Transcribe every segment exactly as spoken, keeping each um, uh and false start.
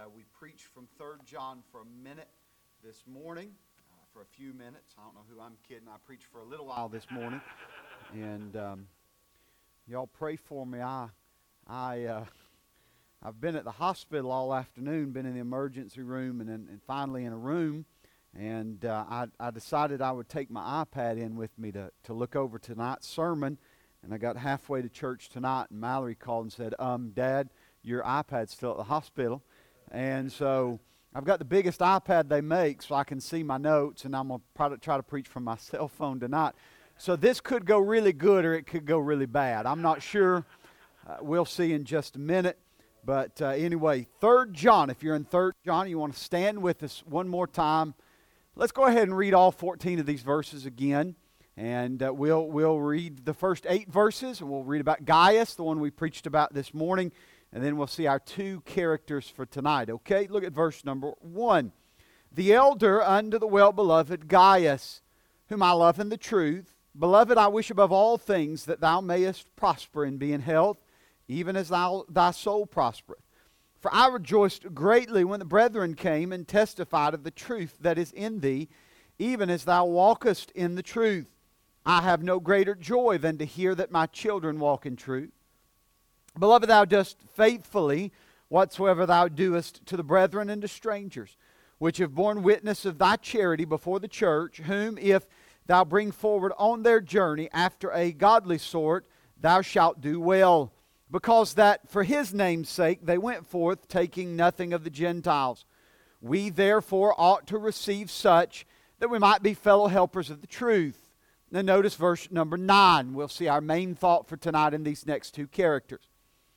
uh, we preached from Third John for a minute this morning, uh, for a few minutes. I don't know who I'm kidding. I preached for a little while this morning, and um, y'all pray for me. I, I, uh, I've been at the hospital all afternoon, been in the emergency room, and, and finally in a room, and uh, I, I decided I would take my iPad in with me to, to look over tonight's sermon, and I got halfway to church tonight, and Mallory called and said, um, Dad, your iPad's still at the hospital. And so I've got the biggest iPad they make so I can see my notes, and I'm going to try to preach from my cell phone tonight. So this could go really good or it could go really bad. I'm not sure. Uh, we'll see in just a minute. But uh, anyway, Third John. If you're in Third John, you want to stand with us one more time. Let's go ahead and read all fourteen of these verses again. And uh, we'll, we'll read the first eight verses, and we'll read about Gaius, the one we preached about this morning. And then we'll see our two characters for tonight, okay? Look at verse number one. The elder unto the well-beloved Gaius, whom I love in the truth. Beloved, I wish above all things that thou mayest prosper and be in health, even as thou, thy soul prospereth. For I rejoiced greatly when the brethren came and testified of the truth that is in thee, even as thou walkest in the truth. I have no greater joy than to hear that my children walk in truth. Beloved, thou dost faithfully whatsoever thou doest to the brethren and to strangers, which have borne witness of thy charity before the church, whom if thou bring forward on their journey after a godly sort, thou shalt do well, because that for his name's sake they went forth, taking nothing of the Gentiles. We therefore ought to receive such, that we might be fellow helpers of the truth. Now notice verse number nine. We'll see our main thought for tonight in these next two characters.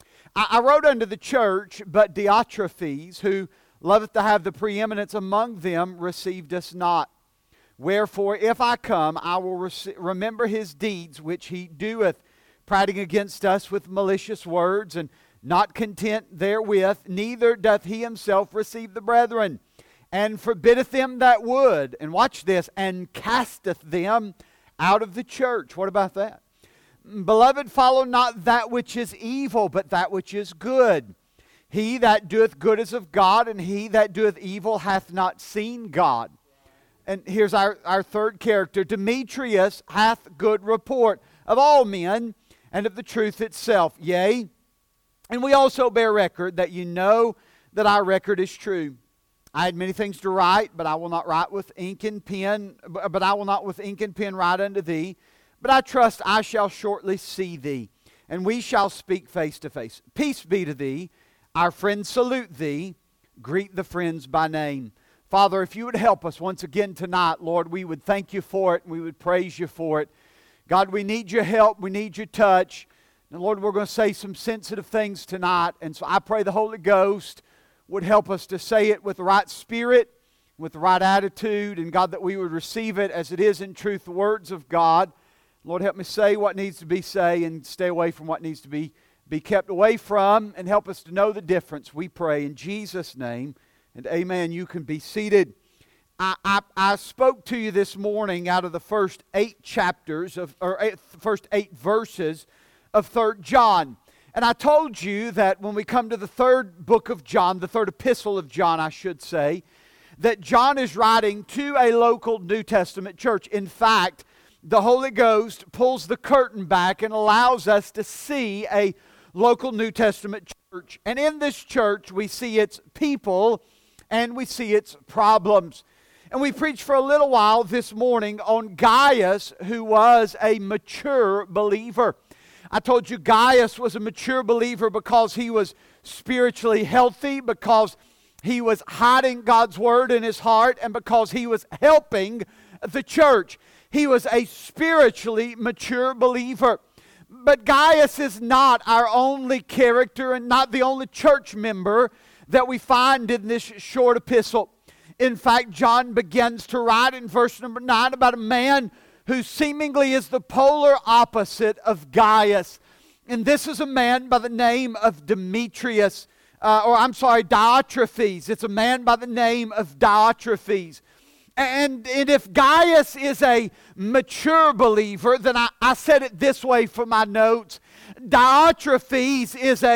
I wrote unto the church, but Diotrephes, who loveth to have the preeminence among them, received us not. Wherefore, if I come, I will rec- remember his deeds which he doeth, prating against us with malicious words, and not content therewith, neither doth he himself receive the brethren, and forbiddeth them that would, and watch this, and casteth them out of the church. What about that? Beloved, follow not that which is evil, but that which is good. He that doeth good is of God, and he that doeth evil hath not seen God. And here's our, our third character. Demetrius hath good report of all men, and of the truth itself. Yea, and we also bear record that you know that our record is true. I had many things to write, but I will not write with ink and pen, but I will not with ink and pen write unto thee. But I trust I shall shortly see thee, and we shall speak face to face. Peace be to thee. Our friends salute thee. Greet the friends by name. Father, if you would help us once again tonight, Lord, we would thank you for it, and we would praise you for it. God, we need your help. We need your touch. And Lord, we're going to say some sensitive things tonight, and so I pray the Holy Ghost would help us to say it with the right spirit, with the right attitude, and God, that we would receive it as it is in truth, the words of God. Lord, help me say what needs to be said and stay away from what needs to be, be kept away from, and help us to know the difference. We pray in Jesus' name, and amen. You can be seated. I, I, I spoke to you this morning out of the first eight chapters, of, or eight, first eight verses of Third John. And I told you that when we come to the third book of John, the third epistle of John, I should say, that John is writing to a local New Testament church. In fact, the Holy Ghost pulls the curtain back and allows us to see a local New Testament church. And in this church, we see its people and we see its problems. And we preached for a little while this morning on Gaius, who was a mature believer. I told you Gaius was a mature believer because he was spiritually healthy, because he was hiding God's word in his heart, and because he was helping the church. He was a spiritually mature believer. But Gaius is not our only character and not the only church member that we find in this short epistle. In fact, John begins to write in verse number nine about a man who seemingly is the polar opposite of Gaius. And this is a man by the name of Demetrius, uh, or I'm sorry, Diotrephes. It's a man by the name of Diotrephes. And, and if Gaius is a mature believer, then I, I said it this way for my notes. Diotrephes is a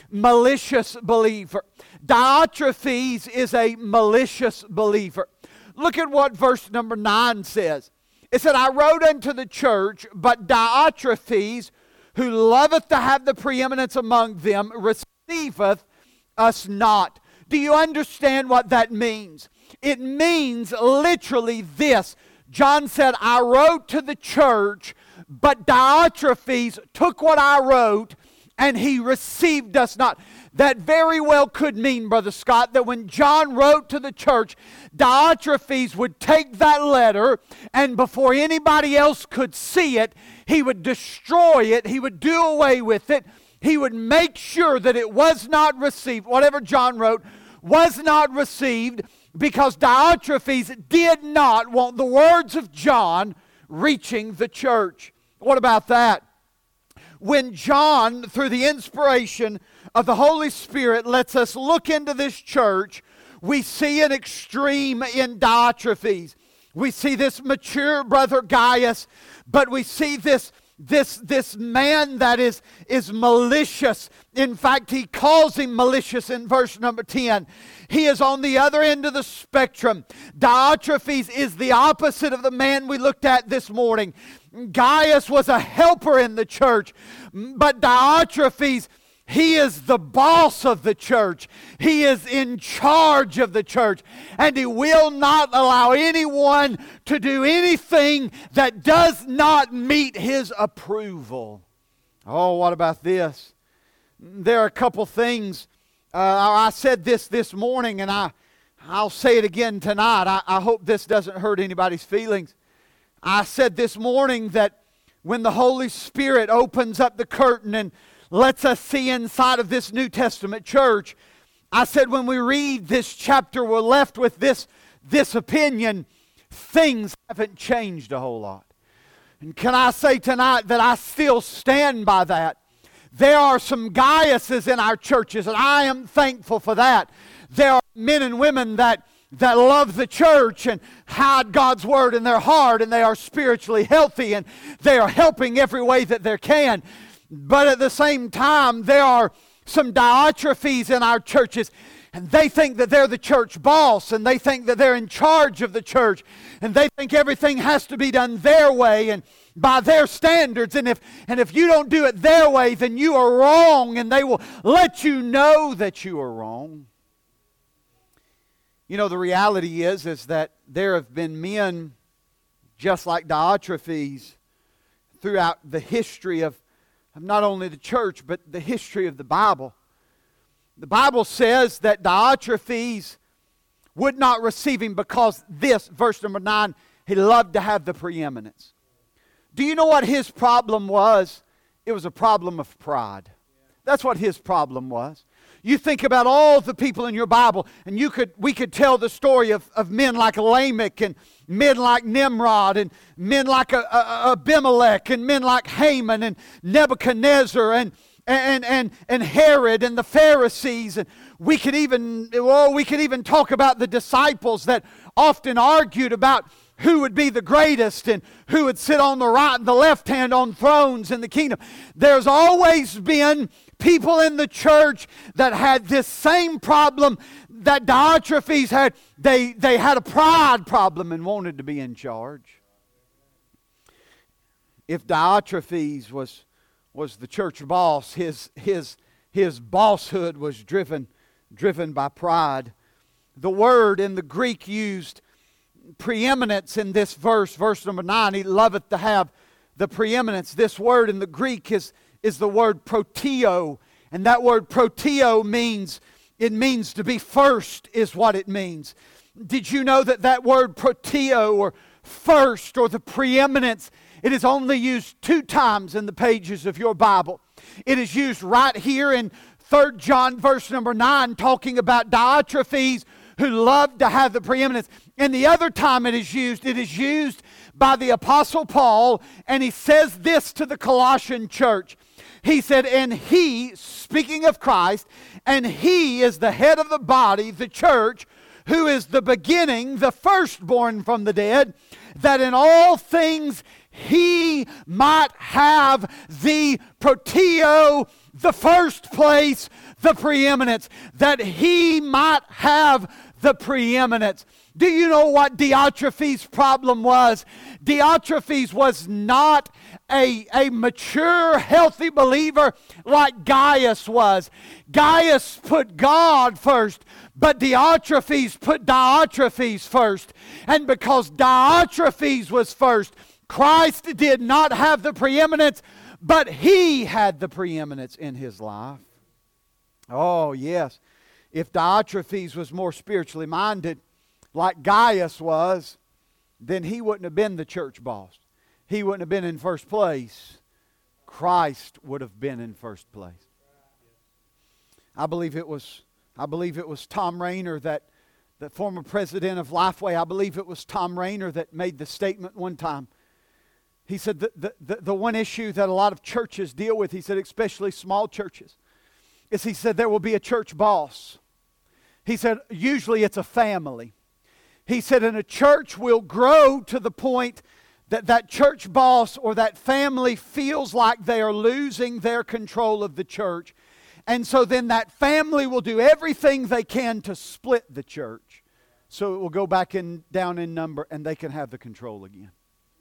malicious believer. Diotrephes is a malicious believer. Look at what verse number nine says. It said, I wrote unto the church, but Diotrephes, who loveth to have the preeminence among them, receiveth us not. Do you understand what that means? It means literally this. John said, I wrote to the church, but Diotrephes took what I wrote and he received us not. That very well could mean, Brother Scott, that when John wrote to the church, Diotrephes would take that letter and before anybody else could see it, he would destroy it, he would do away with it, he would make sure that it was not received. Whatever John wrote was not received because Diotrephes did not want the words of John reaching the church. What about that? When John, through the inspiration of the Holy Spirit, lets us look into this church, we see an extreme in Diotrephes. We see this mature brother Gaius, but we see this This, this man that is, is malicious. In fact, he calls him malicious in verse number ten. He is on the other end of the spectrum. Diotrephes is the opposite of the man we looked at this morning. Gaius was a helper in the church, but Diotrephes, he is the boss of the church. He is in charge of the church. And he will not allow anyone to do anything that does not meet his approval. Oh, what about this? There are a couple things. Uh, I said this this morning, and I, I'll say it again tonight. I, I hope this doesn't hurt anybody's feelings. I said this morning that when the Holy Spirit opens up the curtain and lets us see inside of this New Testament church, I said when we read this chapter, we're left with this, this opinion. Things haven't changed a whole lot. And can I say tonight that I still stand by that? There are some Gaiuses in our churches, and I am thankful for that. There are men and women that that love the church and hide God's word in their heart, and they are spiritually healthy, and they are helping every way that they can. But at the same time, there are some Diotrephes in our churches, and they think that they're the church boss, and they think that they're in charge of the church, and they think everything has to be done their way and by their standards, and if and if you don't do it their way, then you are wrong, and they will let you know that you are wrong. You know, the reality is, is that there have been men just like Diotrephes throughout the history of of not only the church, but the history of the Bible. The Bible says that Diotrephes would not receive him because this, verse number nine, he loved to have the preeminence. Do you know what his problem was? It was a problem of pride. That's what his problem was. You think about all the people in your Bible, and you could we could tell the story of, of men like Lamech, and men like Nimrod, and men like a, a, Abimelech, and men like Haman, and Nebuchadnezzar, and and and and Herod, and the Pharisees. And we could even well, we could even talk about the disciples that often argued about who would be the greatest and who would sit on the right and the left hand on thrones in the kingdom. There's always been people in the church that had this same problem that Diotrephes had. They, they had a pride problem and wanted to be in charge. If Diotrephes was, was the church boss, his, his, his bosshood was driven, driven by pride. The word in the Greek used preeminence in this verse, verse number nine. He loveth to have the preeminence. This word in the Greek is, is the word proteo. And that word proteo means, it means to be first is what it means. Did you know that that word proteo, or first, or the preeminence, it is only used two times in the pages of your Bible. It is used right here in Third John verse number nine, talking about Diotrephes, who loved to have the preeminence. And the other time it is used, it is used by the Apostle Paul, and he says this to the Colossian church. He said, and he, speaking of Christ, and he is the head of the body, the church, who is the beginning, the firstborn from the dead, that in all things he might have the proteo, the first place, the preeminence, that he might have the preeminence. Do you know what Diotrephes' problem was? Diotrephes was not a, a mature, healthy believer like Gaius was. Gaius put God first, but Diotrephes put Diotrephes first. And because Diotrephes was first, Christ did not have the preeminence, but he had the preeminence in his life. Oh, yes. If Diotrephes was more spiritually minded, like Gaius was, then he wouldn't have been the church boss. He wouldn't have been in first place. Christ would have been in first place. I believe it was, I believe it was Tom Rainer, that the former president of Lifeway, I believe it was Tom Rainer that made the statement one time. He said the, the, the, the one issue that a lot of churches deal with, he said, especially small churches, is he said there will be a church boss. He said usually it's a family. He said, and a church will grow to the point that that church boss or that family feels like they are losing their control of the church. And so then that family will do everything they can to split the church. So it will go back in down in number and they can have the control again.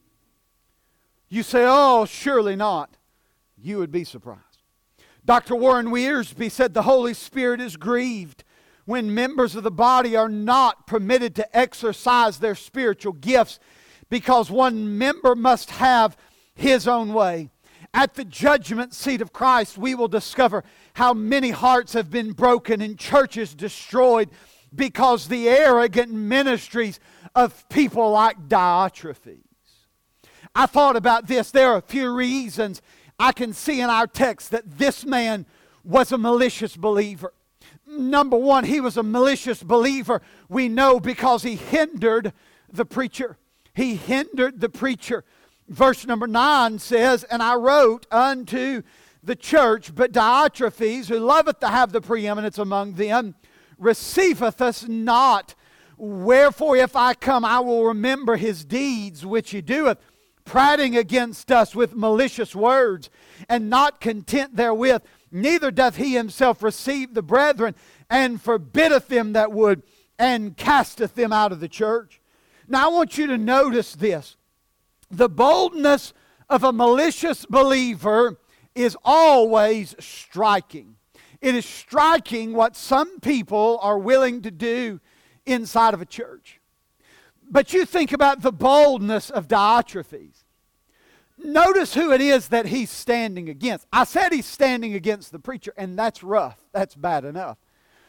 You say, oh, surely not. You would be surprised. Doctor Warren Wiersbe said the Holy Spirit is grieved when members of the body are not permitted to exercise their spiritual gifts because one member must have his own way. At the judgment seat of Christ, we will discover how many hearts have been broken and churches destroyed because the arrogant ministries of people like Diotrephes. I thought about this. There are a few reasons I can see in our text that this man was a malicious believer. Number one, he was a malicious believer, we know, because he hindered the preacher. He hindered the preacher. Verse number nine says, and I wrote unto the church, but Diotrephes, who loveth to have the preeminence among them, receiveth us not. Wherefore, if I come, I will remember his deeds which he doeth, prating against us with malicious words, and not content therewith, neither doth he himself receive the brethren, and forbiddeth them that would, and casteth them out of the church. Now I want you to notice this. The boldness of a malicious believer is always striking. It is striking what some people are willing to do inside of a church. But you think about the boldness of Diotrephes. Notice who it is that he's standing against. I said he's standing against the preacher, and that's rough. That's bad enough.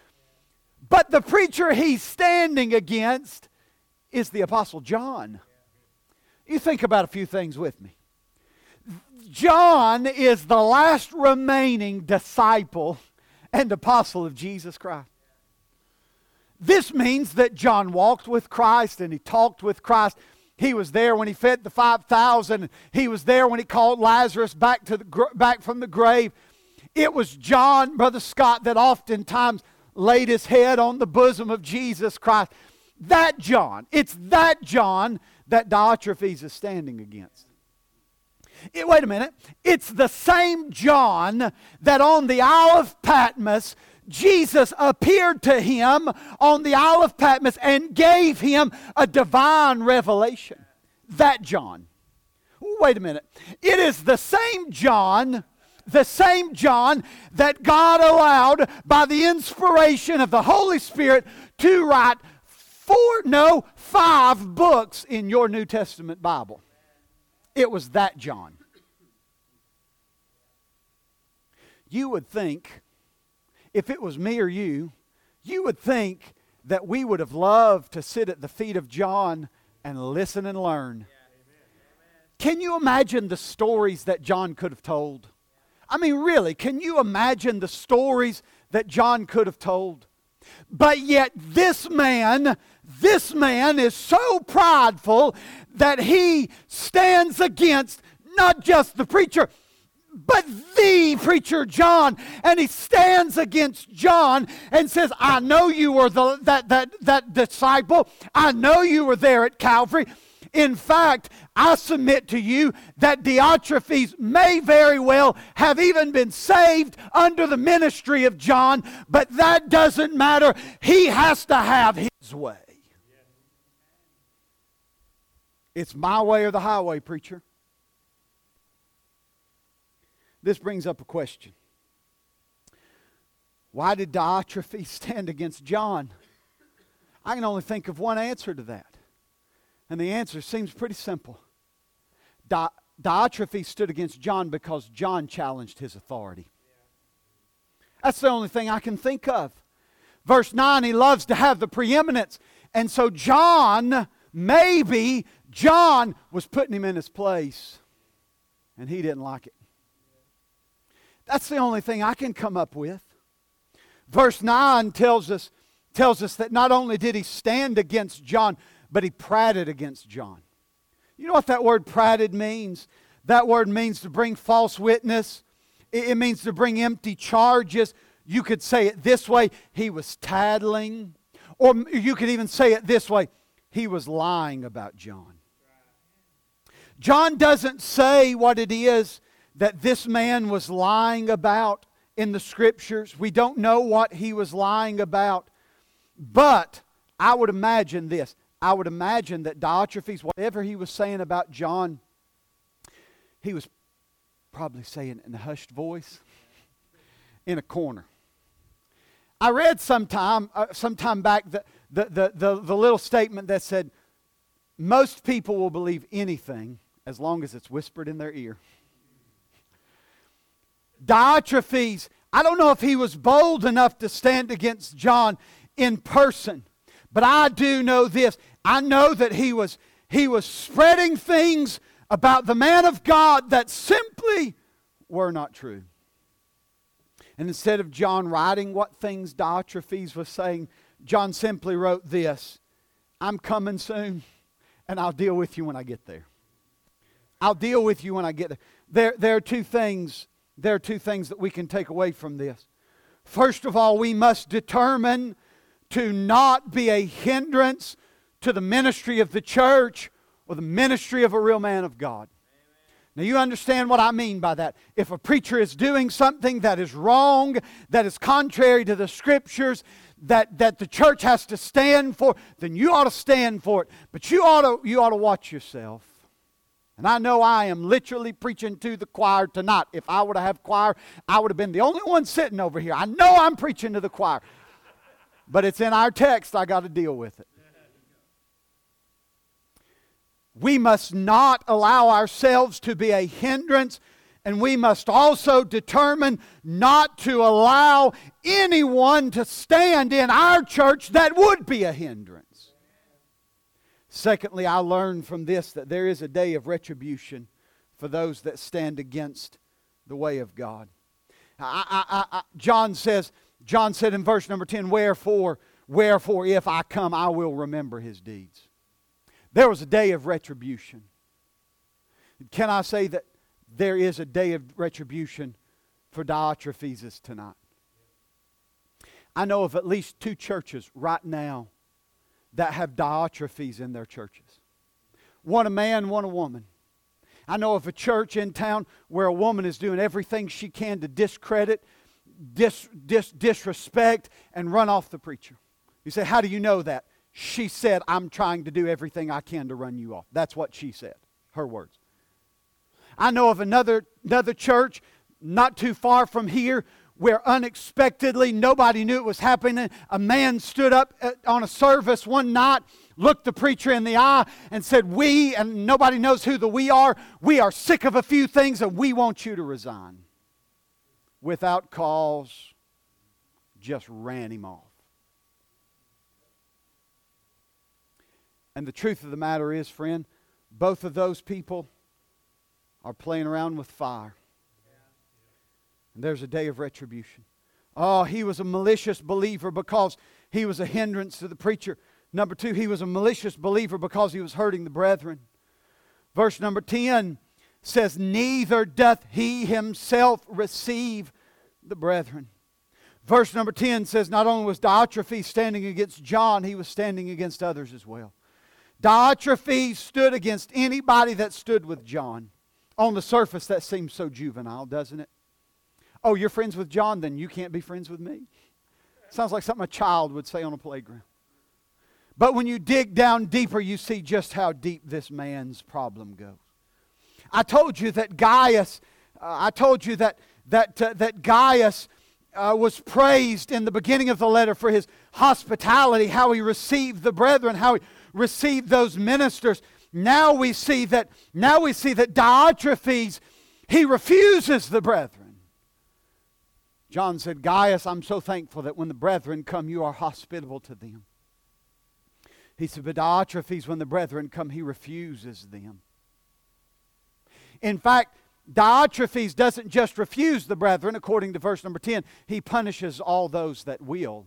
But the preacher he's standing against is the Apostle John. You think about a few things with me. John is the last remaining disciple and apostle of Jesus Christ. This means that John walked with Christ and he talked with Christ. He was there when he fed the five thousand. He was there when he called Lazarus back to the back from the grave. It was John, Brother Scott, that oftentimes laid his head on the bosom of Jesus Christ. That John, it's that John that Diotrephes is standing against. It, wait a minute. It's the same John that on the Isle of Patmos, Jesus appeared to him on the Isle of Patmos and gave him a divine revelation. That John. Wait a minute. It is the same John, the same John that God allowed by the inspiration of the Holy Spirit to write four, no, five books in your New Testament Bible. It was that John. You would think, if it was me or you, you would think that we would have loved to sit at the feet of John and listen and learn. Can you imagine the stories that John could have told? I mean, really, can you imagine the stories that John could have told? But yet this man, this man is so prideful that he stands against not just the preacher, but the preacher John. And he stands against John and says, I know you were the, that, that, that disciple. I know you were there at Calvary. In fact, I submit to you that Diotrephes may very well have even been saved under the ministry of John, but that doesn't matter. He has to have his way. It's my way or the highway, preacher. This brings up a question. Why did Diotrephes stand against John? I can only think of one answer to that. And the answer seems pretty simple. Di- Diotrephes stood against John because John challenged his authority. That's the only thing I can think of. Verse nine, he loves to have the preeminence. And so John, maybe John was putting him in his place. And he didn't like it. That's the only thing I can come up with. Verse nine tells us, tells us that not only did he stand against John, but he prated against John. You know what that word prated means? That word means to bring false witness. It means to bring empty charges. You could say it this way, he was tattling. Or you could even say it this way, he was lying about John. John doesn't say what it is that this man was lying about in the Scriptures. We don't know what he was lying about. But I would imagine this. I would imagine that Diotrephes, whatever he was saying about John, he was probably saying in a hushed voice, in a corner. I read sometime, uh, sometime back the, the, the, the, the little statement that said, most people will believe anything as long as it's whispered in their ear. Diotrephes, I don't know if he was bold enough to stand against John in person. But I do know this. I know that he was, he was spreading things about the man of God that simply were not true. And instead of John writing what things Diotrephes was saying, John simply wrote this: I'm coming soon, and I'll deal with you when I get there. I'll deal with you when I get there. There, there are two things, there are two things that we can take away from this. First of all, we must determine to not be a hindrance to the ministry of the church or the ministry of a real man of God. Amen. Now you understand what I mean by that. If a preacher is doing something that is wrong, that is contrary to the Scriptures, that, that the church has to stand for, then you ought to stand for it. But you ought to, you ought to watch yourself. And I know I am literally preaching to the choir tonight. If I were to have choir, I would have been the only one sitting over here. I know I'm preaching to the choir. But it's in our text, I got to deal with it. We must not allow ourselves to be a hindrance, and we must also determine not to allow anyone to stand in our church that would be a hindrance. Secondly, I learned from this that there is a day of retribution for those that stand against the way of God. I, I, I, John says, John said in verse number ten, Wherefore, wherefore, if I come, I will remember his deeds. There was a day of retribution. Can I say that there is a day of retribution for Diotrephes tonight? I know of at least two churches right now that have Diotrephes in their churches. One a man, one a woman. I know of a church in town where a woman is doing everything she can to discredit, dis, dis, disrespect, and run off the preacher. You say, how do you know that? She said, I'm trying to do everything I can to run you off. That's what she said. Her words. I know of another, another church not too far from here where unexpectedly, nobody knew it was happening. A man stood up on a service one night, looked the preacher in the eye and said, we, and nobody knows who the we are, we are sick of a few things and we want you to resign. Without cause, just ran him off. And the truth of the matter is, friend, both of those people are playing around with fire. And there's a day of retribution. Oh, he was a malicious believer because he was a hindrance to the preacher. Number two, he was a malicious believer because he was hurting the brethren. Verse number ten says, Neither doth he himself receive the brethren. Verse number ten says, not only was Diotrephes standing against John, he was standing against others as well. Diotrephes stood against anybody that stood with John. On the surface, that seems so juvenile, doesn't it? Oh, you're friends with John, then you can't be friends with me? Sounds like something a child would say on a playground. But when you dig down deeper, you see just how deep this man's problem goes. I told you that Gaius, uh, I told you that that uh, that Gaius uh, was praised in the beginning of the letter for his hospitality, how he received the brethren, how he received those ministers. Now we see that now we see that Diotrephes, he refuses the brethren. John said, Gaius, I'm so thankful that when the brethren come, you are hospitable to them. He said, but Diotrephes, when the brethren come, he refuses them. In fact, Diotrephes doesn't just refuse the brethren, according to verse number ten. He punishes all those that will.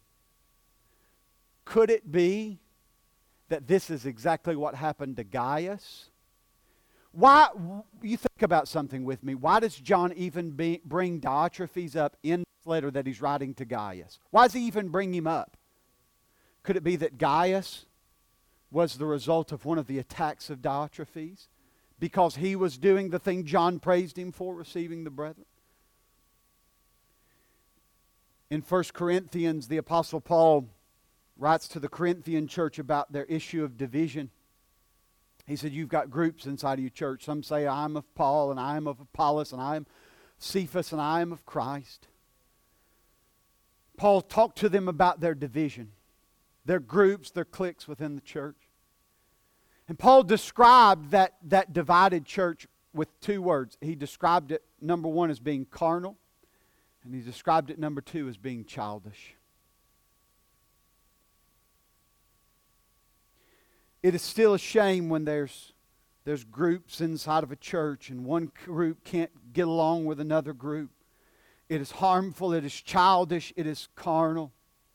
Could it be that this is exactly what happened to Gaius? Why, you think about something with me. Why does John even be, bring Diotrephes up in this letter that he's writing to Gaius? Why does he even bring him up? Could it be that Gaius was the result of one of the attacks of Diotrephes? Because he was doing the thing John praised him for, receiving the brethren? In First Corinthians, the Apostle Paul writes to the Corinthian church about their issue of division. He said, you've got groups inside of your church. Some say, I'm of Paul, and I am of Apollos, and I am Cephas, and I am of Christ. Paul talked to them about their division, their groups, their cliques within the church. And Paul described that, that divided church with two words. He described it, number one, as being carnal, and he described it, number two, as being childish. It is still a shame when there's, there's groups inside of a church and one group can't get along with another group. It is harmful, it is childish, it is carnal.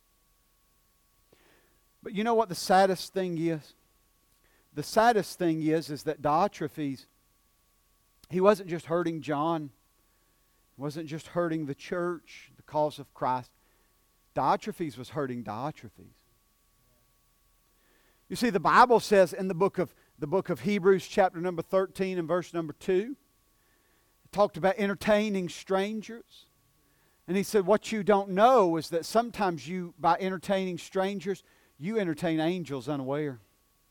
But you know what the saddest thing is? The saddest thing is, is that Diotrephes, he wasn't just hurting John. He wasn't just hurting the church, the cause of Christ. Diotrephes was hurting Diotrephes. You see, the Bible says in the book of the book of Hebrews, chapter number thirteen and verse number two, it talked about entertaining strangers. And he said, what you don't know is that sometimes you, by entertaining strangers, you entertain angels unaware.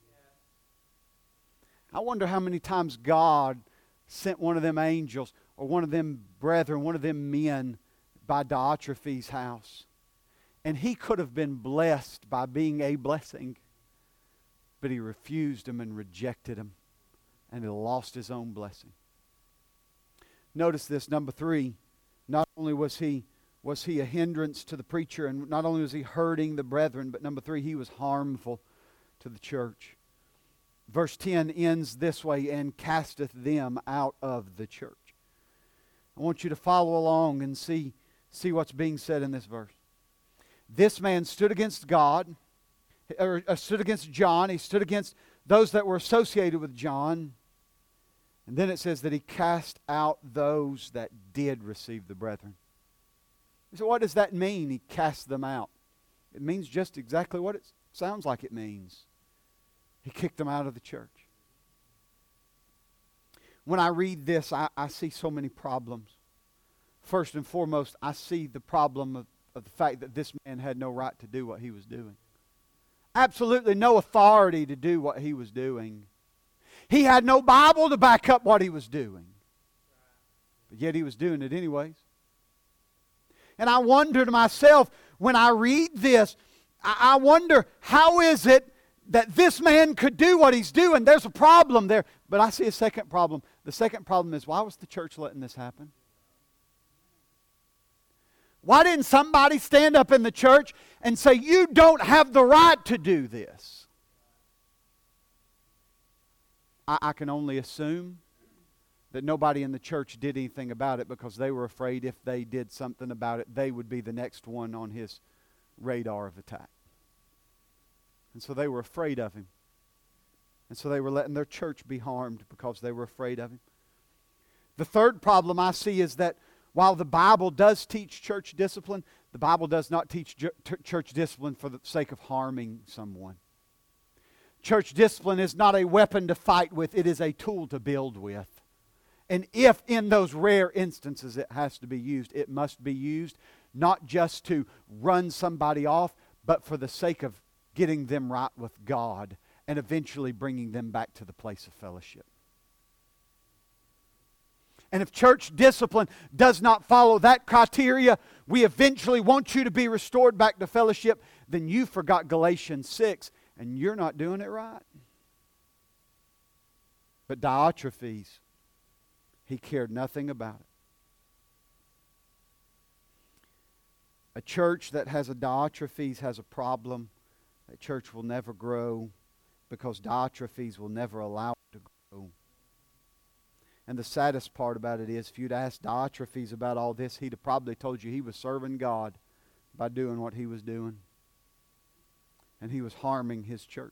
I wonder how many times God sent one of them angels or one of them brethren, one of them men by Diotrephes' house. And he could have been blessed by being a blessing. But he refused him and rejected him. And he lost his own blessing. Notice this, number three. Not only was he, was he a hindrance to the preacher, and not only was he hurting the brethren, but number three, he was harmful to the church. Verse ten ends this way, and casteth them out of the church. I want you to follow along and see, see what's being said in this verse. This man stood against God, or stood against John. He stood against those that were associated with John. And then it says that he cast out those that did receive the brethren. So what does that mean, he cast them out? It means just exactly what it sounds like it means. He kicked them out of the church. When I read this, I, I see so many problems. First and foremost, I see the problem of, of the fact that this man had no right to do what he was doing. Absolutely no authority to do what he was doing. He had no Bible to back up what he was doing. But yet he was doing it anyways. And I wonder to myself, when I read this, I, I wonder, how is it that this man could do what he's doing? There's a problem there. But I see a second problem. The second problem is, why was the church letting this happen? Why didn't somebody stand up in the church and say, you don't have the right to do this? I, I can only assume that nobody in the church did anything about it because they were afraid if they did something about it, they would be the next one on his radar of attack. And so they were afraid of him. And so they were letting their church be harmed because they were afraid of him. The third problem I see is that while the Bible does teach church discipline, the Bible does not teach ju- t- church discipline for the sake of harming someone. Church discipline is not a weapon to fight with. It is a tool to build with. And if in those rare instances it has to be used, it must be used not just to run somebody off, but for the sake of getting them right with God and eventually bringing them back to the place of fellowship. And if church discipline does not follow that criteria, we eventually want you to be restored back to fellowship, then you forgot Galatians six and you're not doing it right. But Diotrephes, he cared nothing about it. A church that has a Diotrephes has a problem. That church will never grow because Diotrephes will never allow it to grow. And the saddest part about it is, if you'd asked Diotrephes about all this, he'd have probably told you he was serving God by doing what he was doing. And he was harming his church.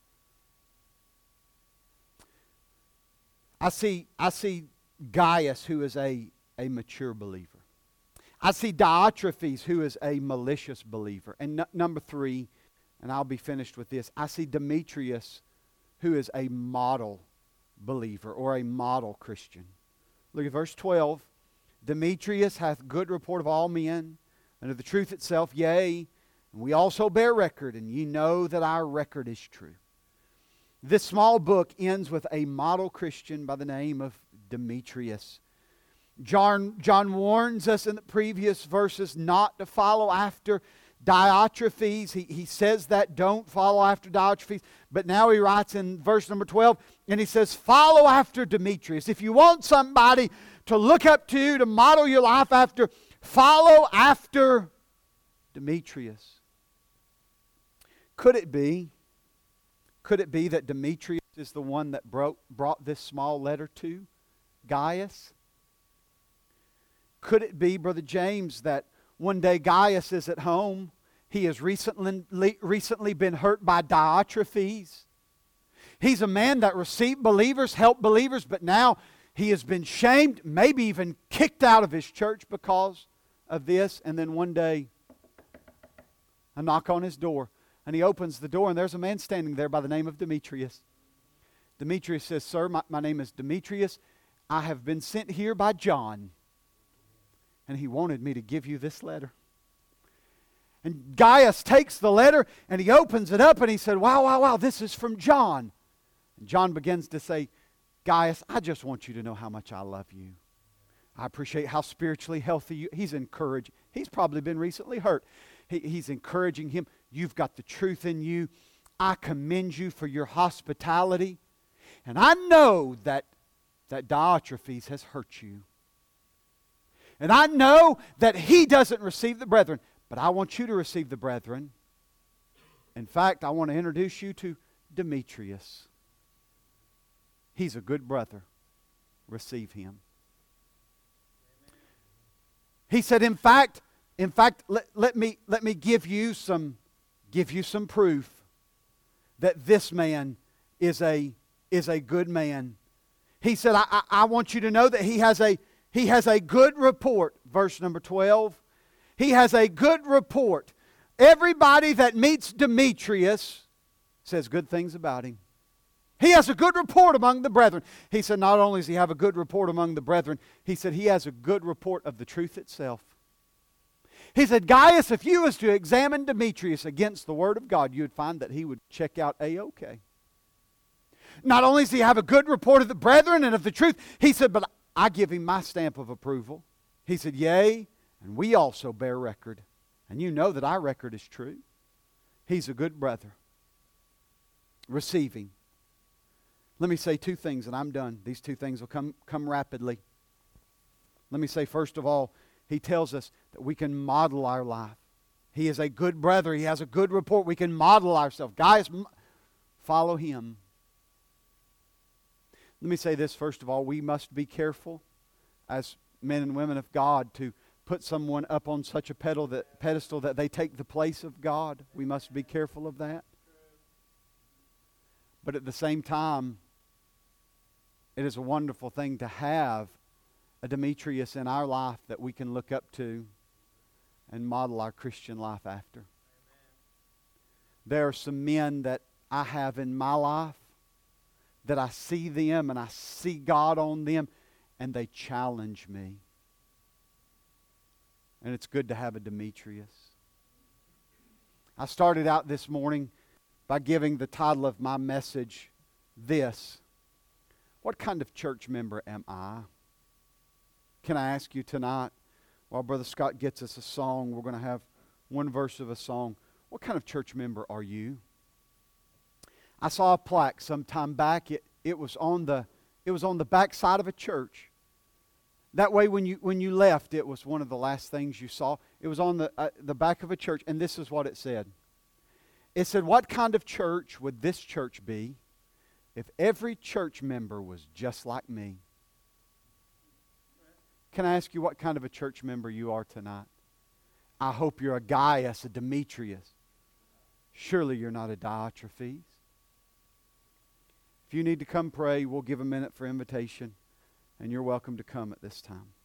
I see, I see Gaius, who is a, a mature believer. I see Diotrephes, who is a malicious believer. And n- number three, and I'll be finished with this, I see Demetrius, who is a model believer or a model Christian. Look at verse twelve. Demetrius hath good report of all men, and of the truth itself, yea, and we also bear record, and ye know that our record is true. This small book ends with a model Christian by the name of Demetrius. John, John warns us in the previous verses not to follow after Diotrephes. He, he says that don't follow after Diotrephes. But now he writes in verse number twelve, and he says, follow after Demetrius. If you want somebody to look up to, to model your life after, follow after Demetrius. Could it be, could it be that Demetrius is the one that broke, brought this small letter to Gaius? Could it be, Brother James, that one day Gaius is at home, he has recently, recently been hurt by Diotrephes. He's a man that received believers, helped believers, but now he has been shamed, maybe even kicked out of his church because of this. And then one day, a knock on his door, and he opens the door, and there's a man standing there by the name of Demetrius. Demetrius says, sir, my, my name is Demetrius. I have been sent here by John, and he wanted me to give you this letter. And Gaius takes the letter, and he opens it up, and he said, wow, wow, wow, this is from John. And John begins to say, Gaius, I just want you to know how much I love you. I appreciate how spiritually healthy you. He's encouraged. He's probably been recently hurt. He, he's encouraging him. You've got the truth in you. I commend you for your hospitality. And I know that, that Diotrephes has hurt you. And I know that he doesn't receive the brethren, but I want you to receive the brethren. In fact, I want to introduce you to Demetrius. He's a good brother. Receive him. He said, in fact, in fact, let, let me let me give you some give you some proof that this man is a is a good man. He said, I, I, I want you to know that he has a He has a good report, verse number twelve. He has a good report. Everybody that meets Demetrius says good things about him. He has a good report among the brethren. He said not only does he have a good report among the brethren, he said he has a good report of the truth itself. He said, Gaius, if you was to examine Demetrius against the Word of God, you would find that he would check out A-OK. Not only does he have a good report of the brethren and of the truth, he said, but I give him my stamp of approval. He said, yea, and we also bear record. And you know that our record is true. He's a good brother. Receiving. Let me say two things and I'm done. These two things will come, come rapidly. Let me say, first of all, he tells us that we can model our life. He is a good brother. He has a good report. We can model ourselves. Guys, follow him. Let me say this, first of all. We must be careful as men and women of God to put someone up on such a pedal that, pedestal that they take the place of God. We must be careful of that. But at the same time, it is a wonderful thing to have a Demetrius in our life that we can look up to and model our Christian life after. There are some men that I have in my life that I see them and I see God on them and they challenge me. And it's good to have a Demetrius. I started out this morning by giving the title of my message this: what kind of church member am I? Can I ask you tonight, while Brother Scott gets us a song, we're going to have one verse of a song. What kind of church member are you? I saw a plaque some time back. It, it was on the it was on the back side of a church. That way, when you when you left, it was one of the last things you saw. It was on the uh, the back of a church, and this is what it said. It said, "What kind of church would this church be if every church member was just like me?" Can I ask you what kind of a church member you are tonight? I hope you're a Gaius, a Demetrius. Surely you're not a Diotrephes. If you need to come pray, we'll give a minute for invitation, and you're welcome to come at this time.